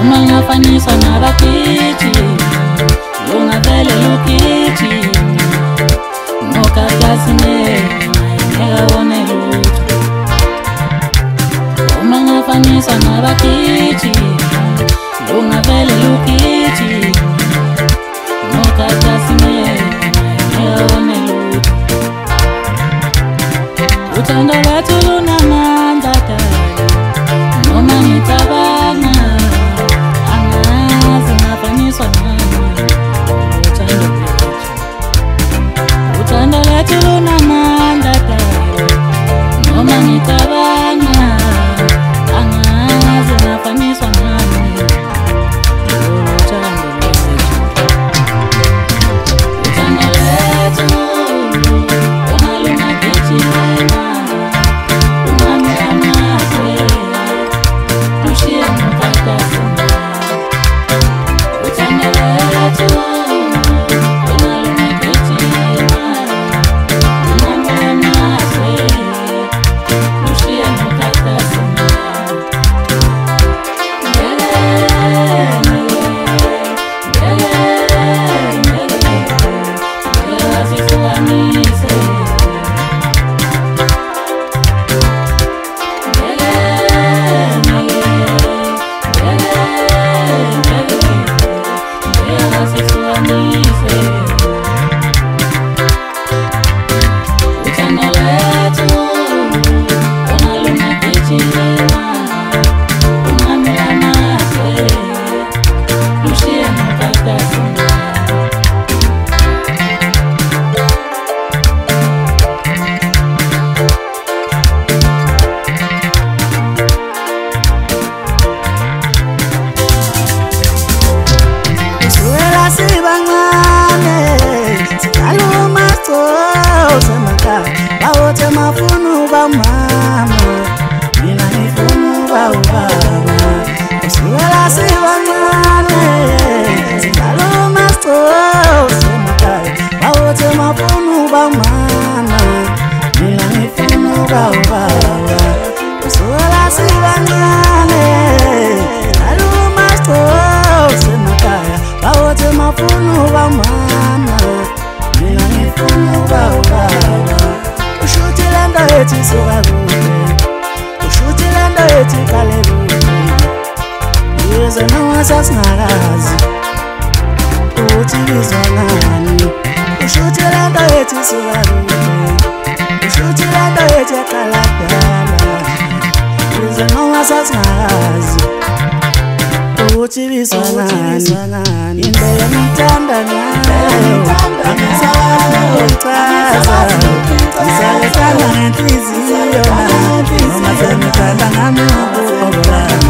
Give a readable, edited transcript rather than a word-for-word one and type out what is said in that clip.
Ungafaniswa nabakithi ungavele lukithi nokakasine ngiyabona lutho. Ungafaniswa nabakithi ungavele lukithi nokakasine ngiyabona lutho. Uthando lwethu lunamandla dala noma ngicabanga angazi ngafaniswa nani. Uthando lwethu lunamandla dala noma ngicabanga angazi ngafaniswa nani. Uthando lwethu ungalunga kithi wena mafunu ba mama mina nifunu ba ubaba usuela sibangane singalo masto semakaya bawote mafunu ba mama mina nifunu ba ubaba usuela sibangane singalo masto semakaya bawote mafunu ba mama mina nifunu ba ubaba. Ushutilanda eti sogaruke Ushutilanda eti kaleruke Yeze na wasas narazi Utibizwa nani Ushutilanda eti sogaruke Ushutilanda eti kalapyana Yeze na wasas narazi Utibizwa nani Indele mtanda nayo Amisawazi ukaza Ngisalekana ngenhliziyo noma semithanda ngami ukuqobola